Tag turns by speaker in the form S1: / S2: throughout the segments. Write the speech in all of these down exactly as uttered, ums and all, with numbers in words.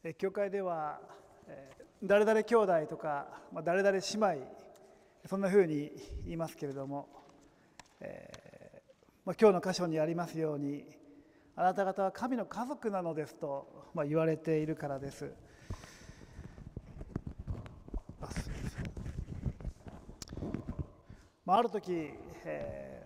S1: 教会では誰々兄弟とか誰々姉妹、そんなふうに言いますけれども、えー、今日の箇所にありますように、あなた方は神の家族なのですと言われているからです。あ, まあ、ある時、え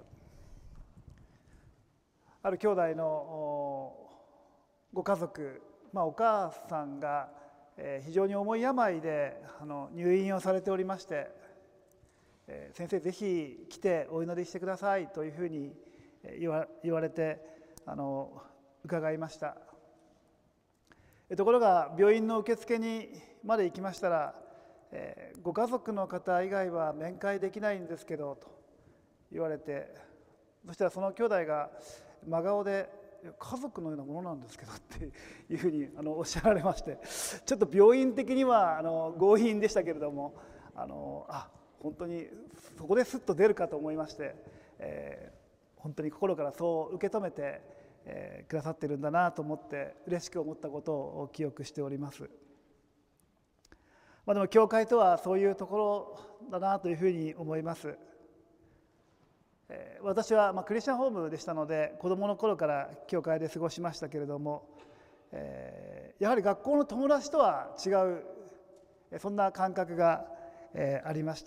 S1: ー、ある兄弟のご家族、まあ、お母さんが非常に重い病であの入院をされておりまして、先生ぜひ来てお祈りしてくださいというふうに言わ、言われてあの伺いました。ところが病院の受付にまで行きましたら、ご家族の方以外は面会できないんですけどと言われて、そしたらその兄弟が真顔で家族のようなものなんですけどっていうふうにあのおっしゃられまして、ちょっと病院的にはあの強引でしたけれども、あのあ本当にそこですっと出るかと思いまして、えー、本当に心からそう受け止めて、えー、くださってるんだなと思って嬉しく思ったことを記憶しております。まあ、でも教会とはそういうところだなというふうに思います。私はまあクリスチャンホームでしたので、子どもの頃から教会で過ごしましたけれども、えー、やはり学校の友達とは違う、そんな感覚が、えー、ありました。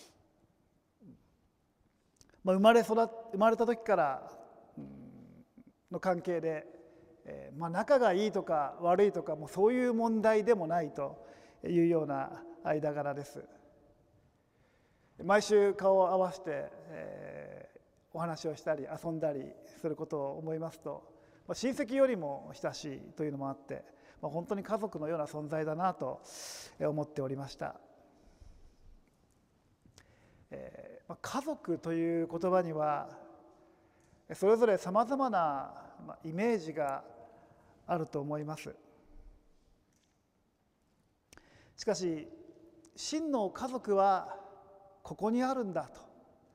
S1: まあ、生まれ育っ生まれた時からの関係で、えーまあ、仲がいいとか悪いとかもうそういう問題でもないというような間柄です。毎週顔を合わせて、えー、お話をしたり遊んだりすることを思いますと、まあ、親戚よりも親しいというのもあって、まあ、本当に家族のような存在だなと思っておりました。えーまあ、家族という言葉にはそれぞれさまざまなイメージがあると思います。しかし真の家族はここにあるんだと、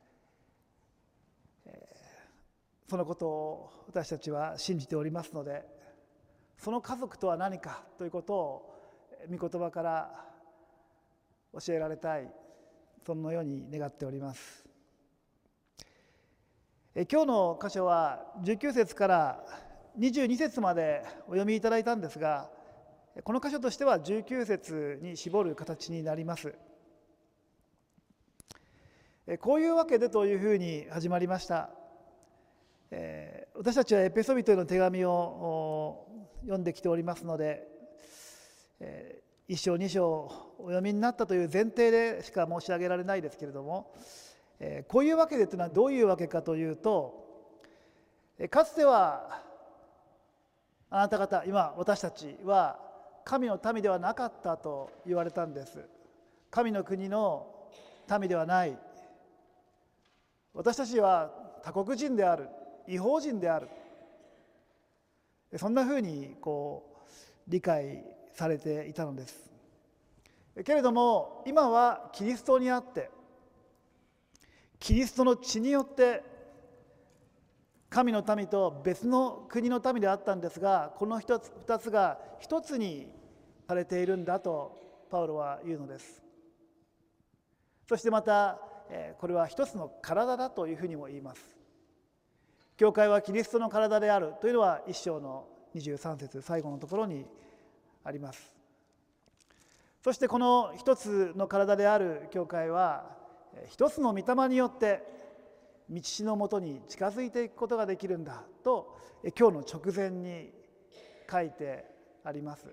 S1: そのことを私たちは信じておりますので、その家族とは何かということを御言葉から教えられたい、そのように願っております。今日の箇所はじゅうきゅう節からにじゅうに節までお読みいただいたんですが、この箇所としてはじゅうきゅう節に絞る形になります。こういうわけでというふうに始まりました。えー、私たちはエペソビトへの手紙を読んできておりますので、えー、一章二章お読みになったという前提でしか申し上げられないですけれども、えー、こういうわけでというのはどういうわけかというと、かつてはあなた方、今私たちは神の民ではなかったと言われたんです。神の国の民ではない、私たちは他国人である、異邦人である、そんなふうにこう理解されていたのです。けれども今はキリストにあって、キリストの血によって神の民と別の国の民であったんですが、この一つ二つが一つにされているんだとパウロは言うのです。そしてまたこれは一つの体だというふうにも言います。教会はキリストの体であるというのは一章のにじゅうさん節最後のところにあります。そしてこの一つの体である教会は一つの御霊によって道のもとに近づいていくことができるんだと今日の直前に書いてあります。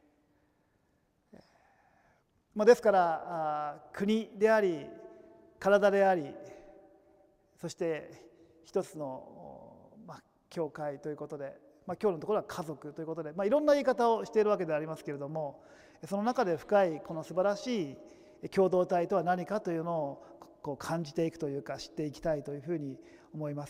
S1: まあ、ですから国であり体であり、そして一つの、まあ、教会ということで、まあ、今日のところは家族ということで、まあ、いろんな言い方をしているわけでありますけれども、その中で深いこの素晴らしい共同体とは何かというのをこう感じていくというか知っていきたいというふうに思います。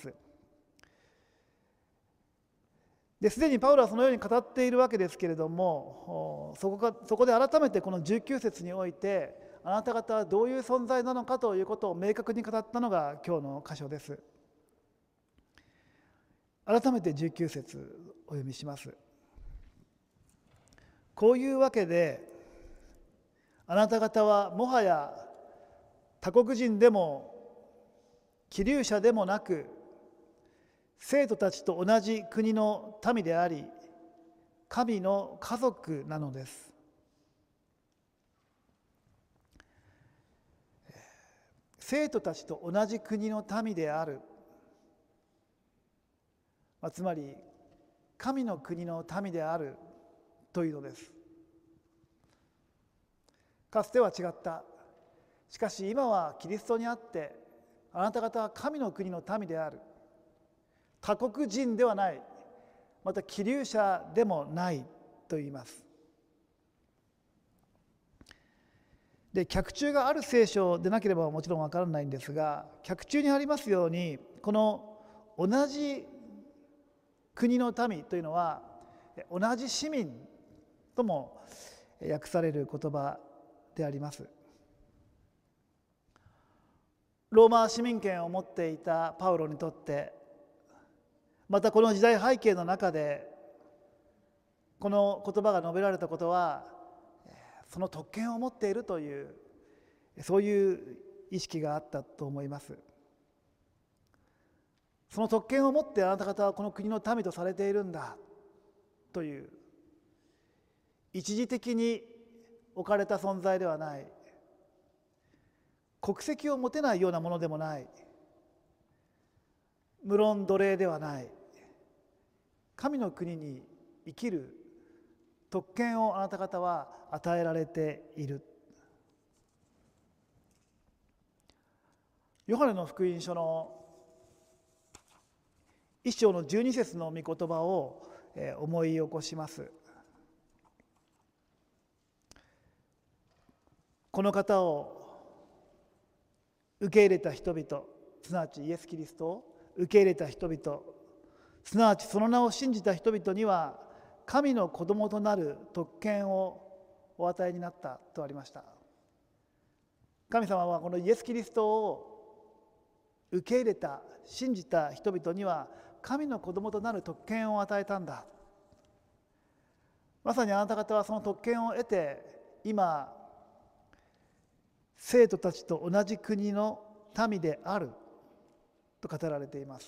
S1: ですでにパウロはそのように語っているわけですけれども、そこかそこで改めてこのじゅうきゅう節においてあなた方はどういう存在なのかということを明確に語ったのが今日の箇所です。改めてじゅうきゅう節お読みします。 こういうわけであなた方はもはや他国人でも寄留者でもなく、生徒たちと同じ国の民であり、神の家族なのです。生徒たちと同じ国の民である、まあ、つまり神の国の民であるというのです。かつては違った。しかし今はキリストにあってあなた方は神の国の民である。他国人ではない、また寄留者でもないと言います。で、脚注がある聖書でなければもちろんわからないんですが、脚注にありますように、この同じ国の民というのは同じ市民とも訳される言葉であります。ローマ市民権を持っていたパウロにとって、またこの時代背景の中でこの言葉が述べられたことは、その特権を持っているというそういう意識があったと思います。その特権を持ってあなた方はこの国の民とされているんだという、一時的に置かれた存在ではない、国籍を持てないようなものでもない、無論奴隷ではない、神の国に生きる特権をあなた方は与えられている。ヨハネの福音書の一章の十二節の御言葉を思い起こします。この方を受け入れた人々、すなわちイエス・キリストを受け入れた人々、すなわちその名を信じた人々には神の子供となる特権をお与えになったとありました。神様はこのイエス・キリストを受け入れた、信じた人々には神の子供となる特権を与えたんだ。まさにあなた方はその特権を得て、今生徒たちと同じ国の民であると語られています。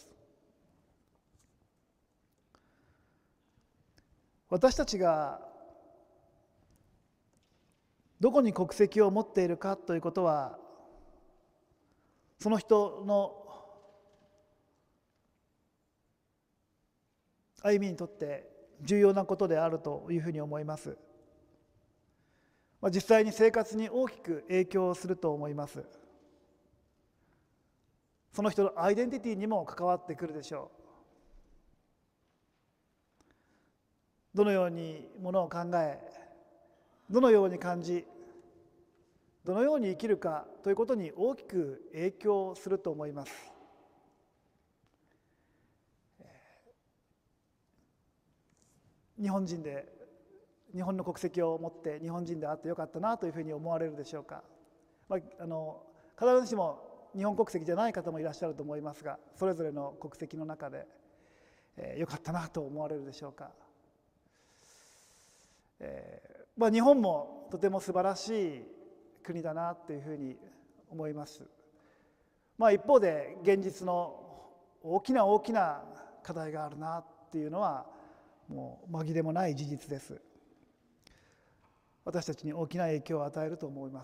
S1: 私たちがどこに国籍を持っているかということは、その人の歩みにとって重要なことであるというふうに思います。実際に生活に大きく影響すると思います。その人のアイデンティティにも関わってくるでしょう。どのようにものを考え、どのように感じ、どのように生きるかということに大きく影響すると思います。日本人で、日本の国籍を持って日本人であってよかったなというふうに思われるでしょうか。まあ、あの必ずしも日本国籍じゃない方もいらっしゃると思いますが、それぞれの国籍の中で、えー、よかったなと思われるでしょうか。えーまあ、日本もとても素晴らしい国だなというふうに思います。まあ、一方で現実の大きな大きな課題があるなっていうのはもう紛れもない事実です。私たちに大きな影響を与えると思います。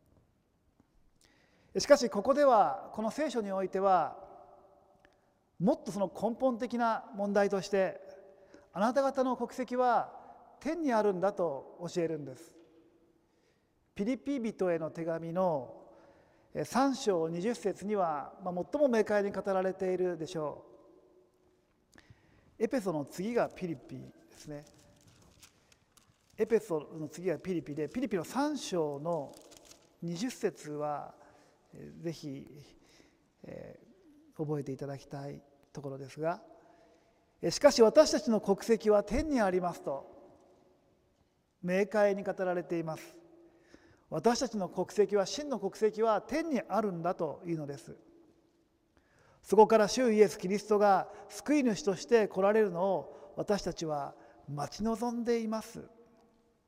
S1: しかしここでは、この聖書においてはもっとその根本的な問題として、あなた方の国籍は天にあるんだと教えるんです。ピリピ人への手紙のさん章にじゅっ節には、まあ、最も明快に語られているでしょう。エペソの次がピリピですね。エペソの次がピリピで、ピリピのさん章のにじゅっ節はぜひ、えー、覚えていただきたいところですが、しかし私たちの国籍は天にありますと明快に語られています。私たちの国籍は、真の国籍は天にあるんだというのです。そこから主イエス・キリストが救い主として来られるのを私たちは待ち望んでいます。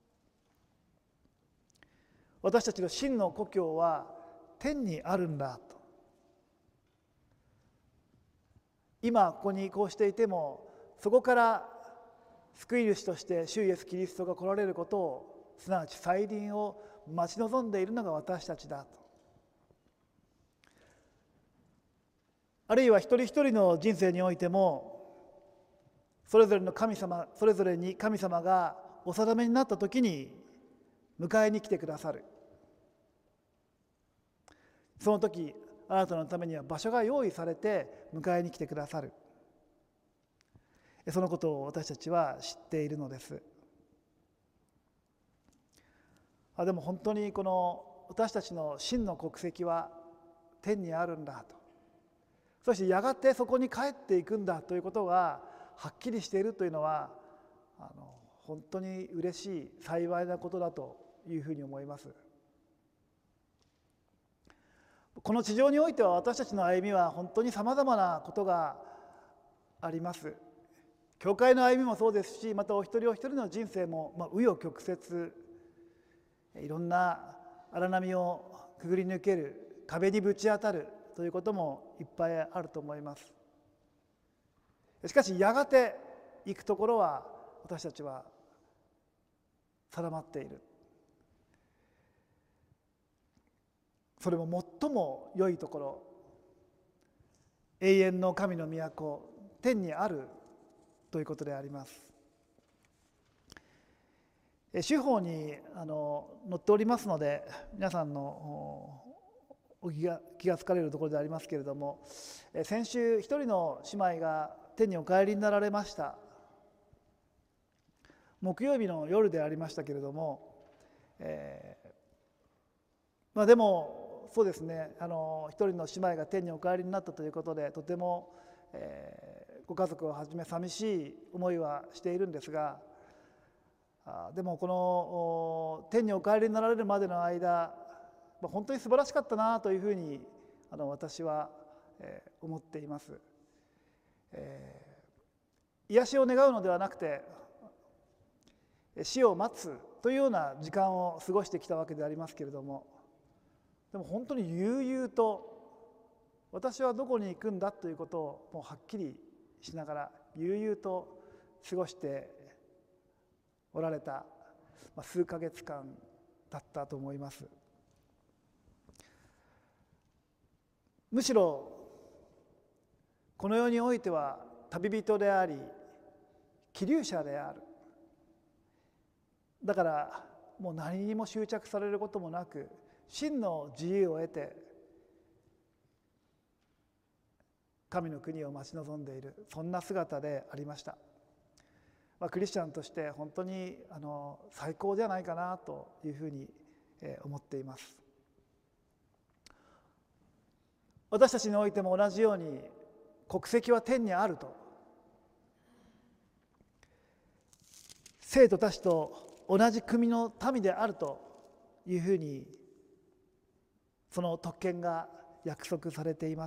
S1: 私たちの真の故郷は天にあるんだと。今ここにこうしていても、そこから救い主として主イエスキリストが来られることを、すなわち再臨を待ち望んでいるのが私たちだと。あるいは一人一人の人生においても、それぞれの神様、それぞれに神様がお定めになった時に迎えに来てくださる。その時あなたのためには場所が用意されて迎えに来てくださる。そのことを私たちは知っているのです。あでも本当にこの私たちの真の国籍は天にあるんだと。そしてやがてそこに帰っていくんだということがはっきりしているというのは、あの本当に嬉しい幸いなことだというふうに思います。この地上においては私たちの歩みは本当にさまざまなことがあります。教会の歩みもそうですし、またお一人お一人の人生も紆余曲折、いろんな荒波をくぐり抜ける、壁にぶち当たるということもいっぱいあると思います。しかしやがて行くところは私たちは定まっている。それも最も良いところ、永遠の神の都、天にあるということであります。手法にあの載っておりますので、皆さんのお気が気がつかれるところでありますけれども、先週一人の姉妹が天にお帰りになられました。木曜日の夜でありましたけれども、えーまあ、でもそうですね、あの一人の姉妹が天にお帰りになったということで、とても、えー、ご家族をはじめ寂しい思いはしているんですが、あでもこの天にお帰りになられるまでの間、まあ、本当に素晴らしかったなというふうにあの私は、えー、思っています。えー、癒しを願うのではなくて、死を待つというような時間を過ごしてきたわけでありますけれども、でも本当に悠々と私はどこに行くんだということをもうはっきりしながら悠々と過ごしておられた、まあ、数ヶ月間だったと思います。むしろこの世においては旅人であり寄留者である。だからもう何にも執着されることもなく、真の自由を得て神の国を待ち望んでいる、そんな姿でありました。まあ、クリスチャンとして本当にあの最高じゃないかなというふうに思っています。私たちにおいても同じように国籍は天にあると、生徒たちと同じ国の民であるというふうにその特権が約束されています。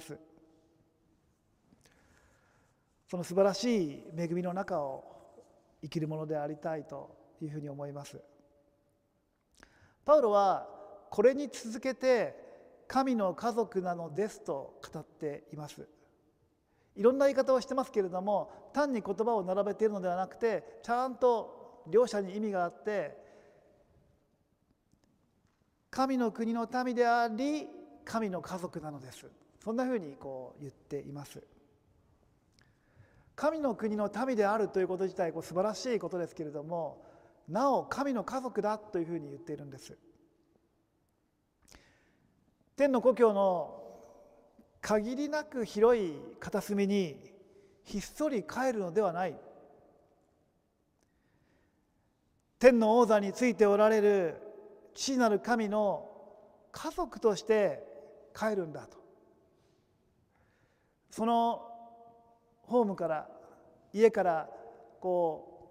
S1: その素晴らしい恵みの中を生きるものでありたいというふうに思います。パウロはこれに続けて神の家族なのですと語っています。いろんな言い方をしてますけれども、単に言葉を並べているのではなくて、ちゃんと両者に意味があって、神の国の民であり神の家族なのです、そんなふうにこう言っています。神の国の民であるということ自体こう素晴らしいことですけれども、なお神の家族だというふうに言っているんです。天の故郷の限りなく広い片隅にひっそり帰るのではない。天の王座についておられる父なる神の家族として帰るんだと。そのホームから家からこ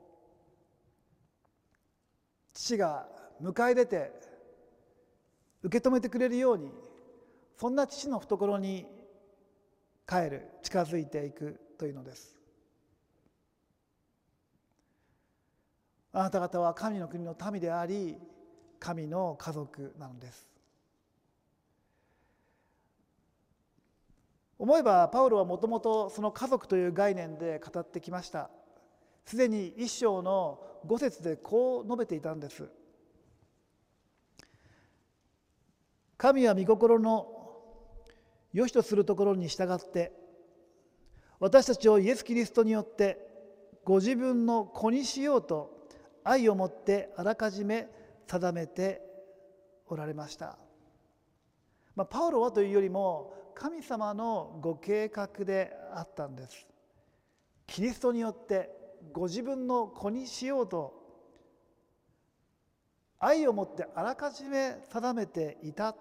S1: う父が迎え出て受け止めてくれるように、そんな父の懐に帰る、近づいていくというのです。あなた方は神の国の民であり神の家族なのです。思えばパウロはもともとその家族という概念で語ってきました。すでに一章の五節でこう述べていたんです。神は御心の良しとするところに従って私たちをイエス・キリストによってご自分の子にしようと愛をもってあらかじめ定めておられました。まあ、パウロはというよりも神様のご計画であったんです。キリストによってご自分の子にしようと愛をもってあらかじめ定めていた。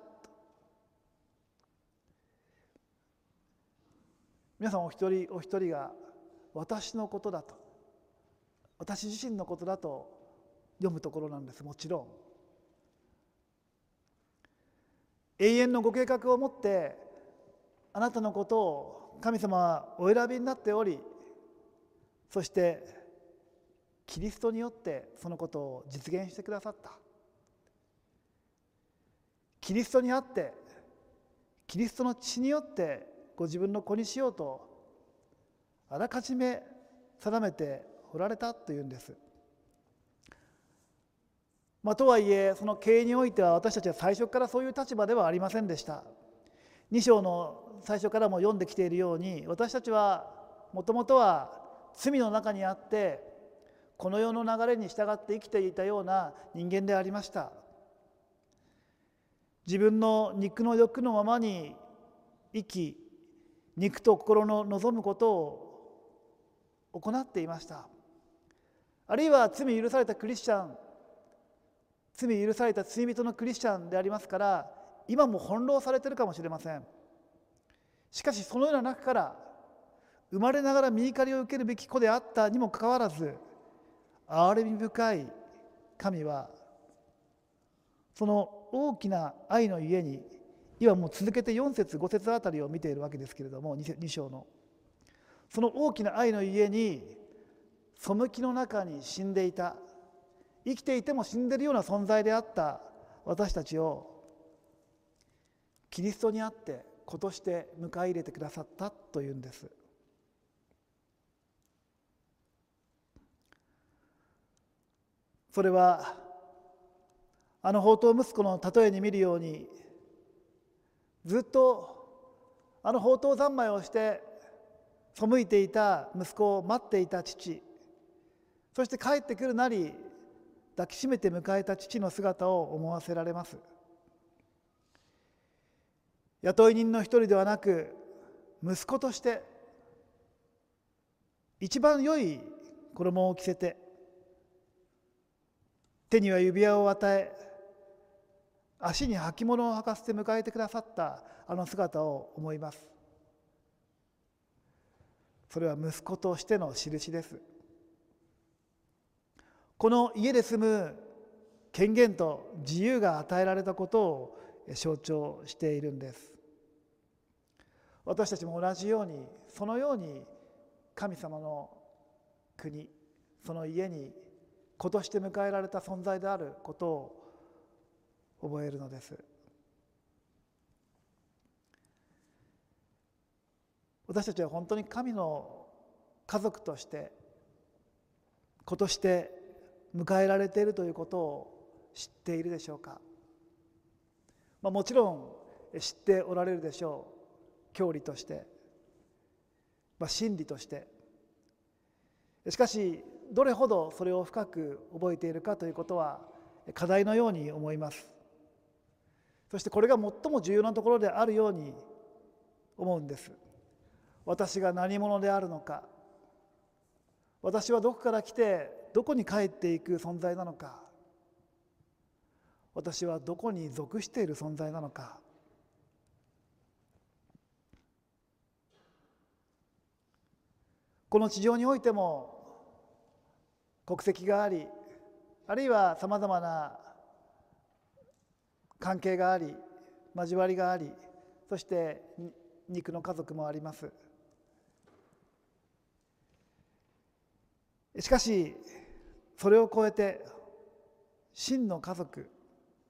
S1: 皆さんお一人お一人が私のことだと、私自身のことだと読むところなんです。もちろん永遠のご計画を持ってあなたのことを神様はお選びになっており、そしてキリストによってそのことを実現してくださった。キリストにあってキリストの血によってご自分の子にしようとあらかじめ定めておられたというんです。まあ、とはいえその経営においては私たちは最初からそういう立場ではありませんでした。に章の最初からも読んできているように、私たちはもともとは罪の中にあってこの世の流れに従って生きていたような人間でありました。自分の肉の欲のままに生き、肉と心の望むことを行っていました。あるいは罪許されたクリスチャン、罪許された罪人のクリスチャンでありますから、今も翻弄されているかもしれません。しかしそのような中から生まれながら御怒りを受けるべき子であったにもかかわらず、憐れみ深い神はその大きな愛のゆえに、今もう続けてよん節ご節あたりを見ているわけですけれども、に章のその大きな愛のゆえに背きの中に死んでいた、生きていても死んでいるような存在であった私たちをキリストにあって子として迎え入れてくださったというんです。それはあの放蕩息子の例えに見るように、ずっとあの放蕩三昧をして背いていた息子を待っていた父、そして帰ってくるなり抱きしめて迎えた父の姿を思わせられます。雇い人の一人ではなく、息子として一番良い衣を着せて、手には指輪を与え、足に履物を履かせて迎えてくださったあの姿を思います。それは息子としての印です。この家で住む権限と自由が与えられたことを象徴しているんです。私たちも同じように、そのように神様の国、その家に子として迎えられた存在であることを覚えるのです。私たちは本当に神の家族として子として迎えられているということを知っているでしょうか。まあ、もちろん知っておられるでしょう。教理として、まあ、真理として。しかしどれほどそれを深く覚えているかということは課題のように思います。そしてこれが最も重要なところであるように思うんです。私が何者であるのか、私はどこから来てどこに帰っていく存在なのか、私はどこに属している存在なのか。この地上においても国籍があり、あるいはさまざまな関係があり、交わりがあり、そして肉の家族もあります。しかしそれを超えて真の家族、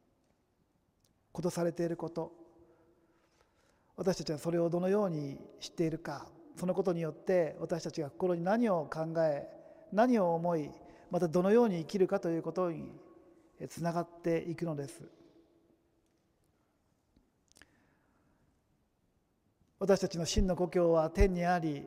S1: ことされていること、私たちはそれをどのように知っているか、そのことによって私たちが心に何を考え、何を思い、またどのように生きるかということにつながっていくのです。私たちの真の故郷は天にあり、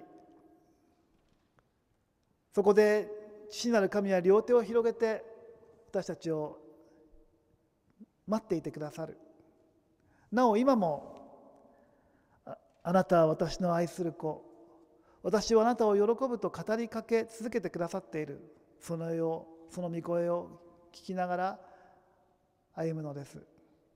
S1: そこで父なる神は両手を広げて私たちを待っていてくださる。なお今も、ああなたは私の愛する子、私はあなたを喜ぶと語りかけ続けてくださっている。その絵を、その御声を聞きながら歩むのです。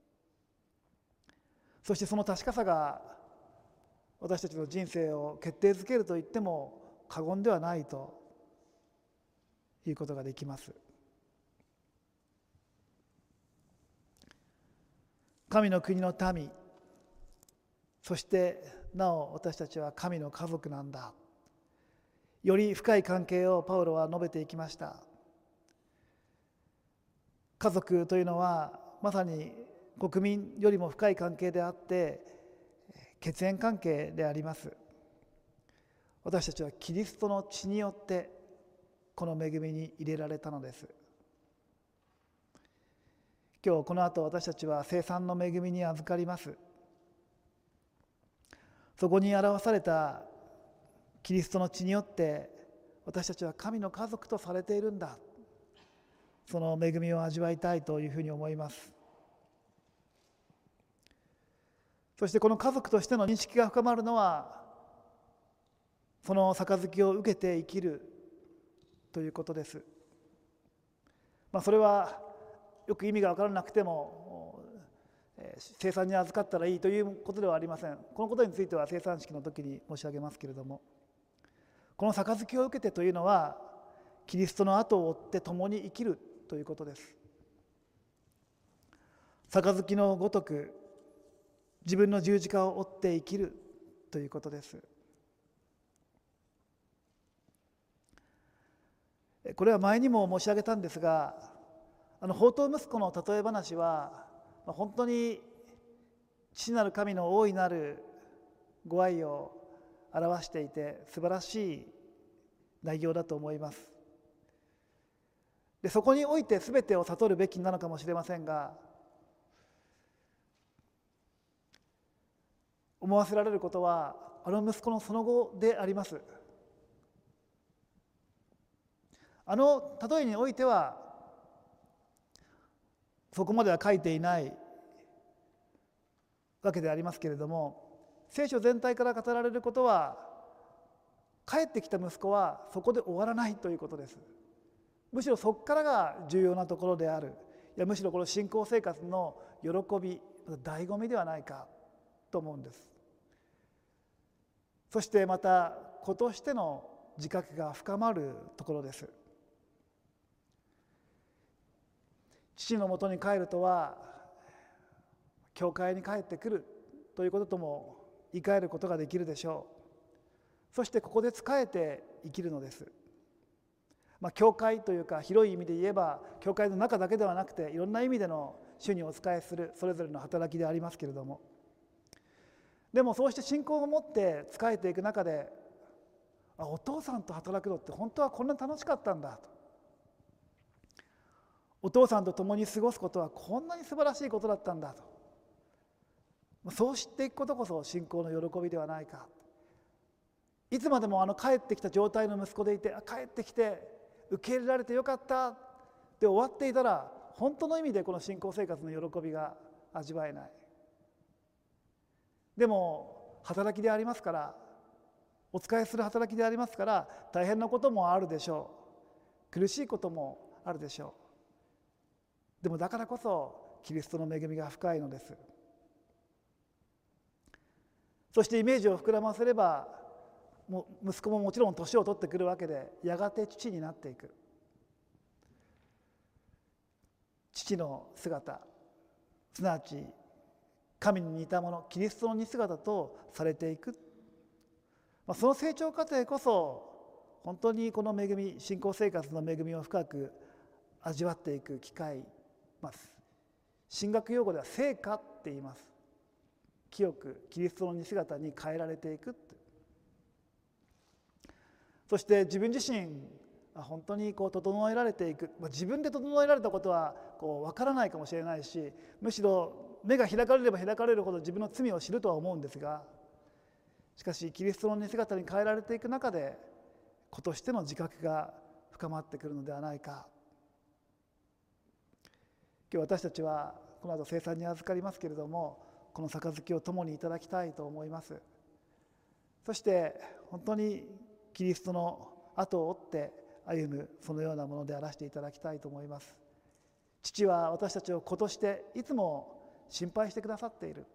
S1: そしてその確かさが私たちの人生を決定づけると言っても過言ではないということができます。神の国の民、そしてなお私たちは神の家族なんだ。より深い関係をパウロは述べていきました。家族というのはまさに国民よりも深い関係であって血縁関係であります。私たちはキリストの血によってこの恵みに入れられたのです。今日この後私たちは聖餐の恵みに預かります。そこに表されたキリストの血によって私たちは神の家族とされているんだ。その恵みを味わいたいというふうに思います。そしてこの家族としての認識が深まるのはその杯を受けて生きるということです。まあ、それはよく意味が分からなくても聖餐に預かったらいいということではありません。このことについては聖餐式の時に申し上げますけれども、この杯を受けてというのはキリストの後を追って共に生きるということです。杯のごとく自分の十字架を追って生きるということです。これは前にも申し上げたんですが、あの放蕩息子の例え話は本当に父なる神の大いなるご愛を表していて素晴らしい内容だと思います。でそこにおいて全てを悟るべきなのかもしれませんが、思わせられることはあの息子のその後であります。あの例えにおいてはそこまでは書いていないわけでありますけれども、聖書全体から語られることは帰ってきた息子はそこで終わらないということです。むしろそこからが重要なところである。いやむしろこの信仰生活の喜び、醍醐味ではないかと思うんです。そしてまた子としての自覚が深まるところです。父のもとに帰るとは教会に帰ってくるということとも言い換えることができるでしょう。そしてここで仕えて生きるのです。まあ、教会というか広い意味で言えば教会の中だけではなくていろんな意味での主にお仕えするそれぞれの働きでありますけれども、でもそうして信仰を持って仕えていく中で、あお父さんと働くのって本当はこんなに楽しかったんだと、お父さんと共に過ごすことはこんなに素晴らしいことだったんだと、そう知っていくことこそ信仰の喜びではないか。いつまでもあの帰ってきた状態の息子でいて、帰ってきて受け入れられてよかったで終わっていたら本当の意味でこの信仰生活の喜びが味わえない。でも働きでありますから、お仕えする働きでありますから大変なこともあるでしょう、苦しいこともあるでしょう。でもだからこそキリストの恵みが深いのです。そしてイメージを膨らませれば、もう息子ももちろん年を取ってくるわけで、やがて父になっていく。父の姿、すなわち神に似たもの、キリストの似姿とされていく。まあ、その成長過程こそ本当にこの恵み、信仰生活の恵みを深く味わっていく機会、まあ、 神学用語では聖化って言います。清くキリストの似姿に変えられていく。そして自分自身本当にこう整えられていく、自分で整えられたことはこう分からないかもしれないし、むしろ目が開かれれば開かれるほど自分の罪を知るとは思うんですが、しかしキリストの似姿に変えられていく中で子としての自覚が深まってくるのではないか。今日私たちはこの後聖餐に預かりますけれども、この杯を共にいただきたいと思います。そして本当にキリストの後を追って歩むそのようなものであらせていただきたいと思います。父は私たちを子としていつも心配してくださっている、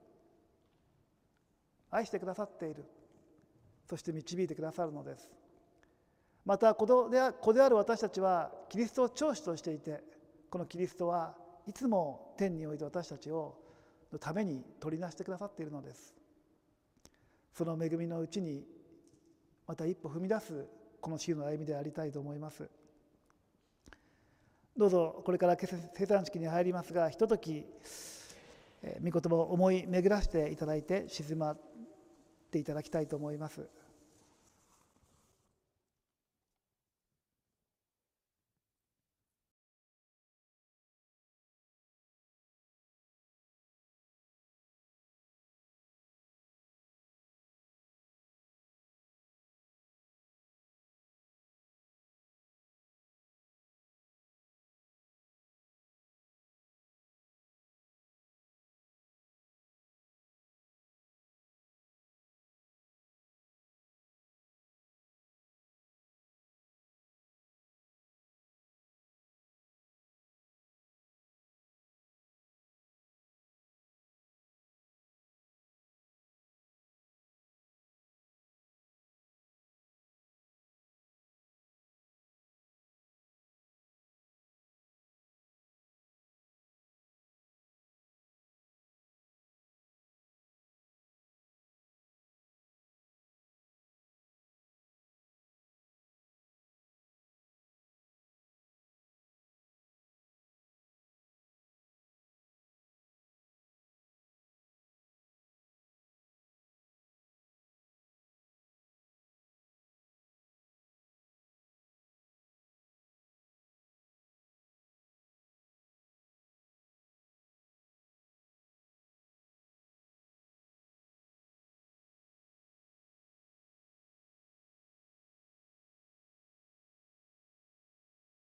S1: 愛してくださっている、そして導いてくださるのです。また子である私たちはキリストを長子としていて、このキリストはいつも天において私たちをのために取りなしてくださっているのです。その恵みのうちにまた一歩踏み出すこの週の歩みでありたいと思います。どうぞこれから聖餐式に入りますが、ひととき御言葉を思い巡らせていただいて静まっていただきたいと思います。